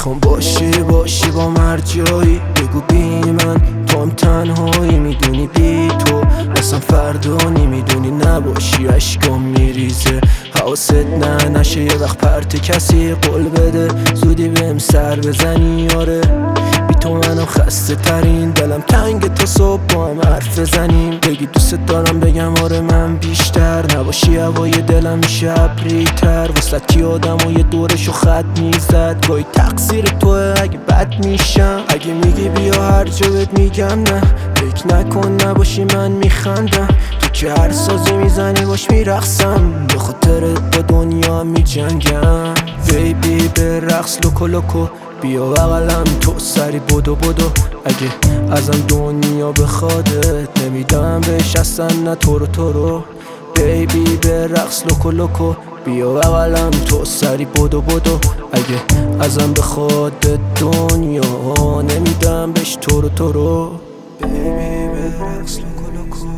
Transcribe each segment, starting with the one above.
میخوام باشی با مرجایی، بگو بی من تو هم تنهایی، میدونی بی تو اصلا فردا نمیدونی نباشی، اشکام میریزه حواست نشه یه وقت پرت کسی قول بده زودی بهم سر بزنی یاره، بی تو منم خسته ترین، دلم تنگ تا صبح با هم حرف بزنیم، بگی دوست دارم بگم آره من بیشتر، نباشی هوای دلم میشه ابریتر، وسط کی آدم و یه دورشو خط میزد، گاهی تقصیر توه اگه بد میشم، اگه میگی بیا هر جا بهت میگم نه، فکر نکن نباشی من میخندم، تو که هر سازی میزنی باش میرقصم، به خاطرت با دنیا میجنگم، بیبی به رقص لوکو لوکو بیا بغلم تو سری بدو اگه ازم دنیا بخوادت نمیدم بهش اصلا نه تو رو، بیبی به رقص لوکو لوکو بیا بغلم تو سری بدو اگه ازم بخوادت دنیا نمیدم بهش تو رو، بیبی به رقص لوکو لوکو.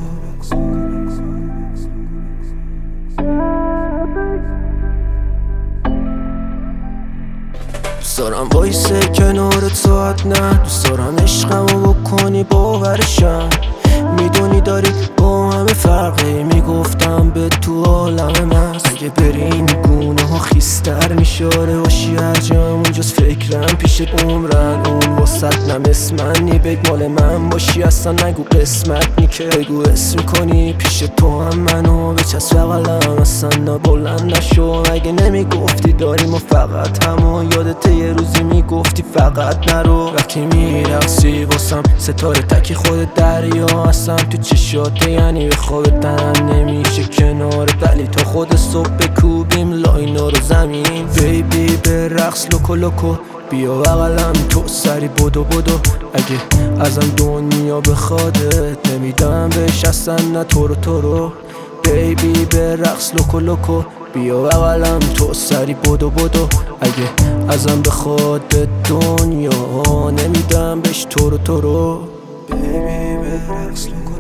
دوست دارم وایسه کنارت ساعت نه، دوست دارم عشقمو بکنی باورشم، میدونی داری با همه فرقی، میگفتم به تو عالم مست، اگه بری این گونه ها خیستر میشاره باشی هر جام جز فکرم پیشت عمرن، اون واسط نم اسمنی بگ مال من باشی اصلا نگو قسمت نی که بگو اسم کنی پیش تو هم منو بچسب بغلم اصلا نبلند نشو، اگه نمیگفتی داریم و فقط همو یادت یه روزی میگفتی فقط نرو، وقتی میرقصی واسم ستاره تکی خود دریا هستم تو چشاته، یعنی به خوابت تنم نمیشه کنارت، ولی تا خود صبح بکوبیم لاینا رو زمین، بیبی به رقص لوکو لوکو بیا بغلم تو سری بدو اگه ازم دنیا بخوادت نمیدم بهش اصلا نه تو رو، بیبی به رقص لوکو لوکو بیا بغلم تو سری بدو اگه ازم بخوادت دنیا نمیدم بهش تو رو، بیبی به رقص لوکو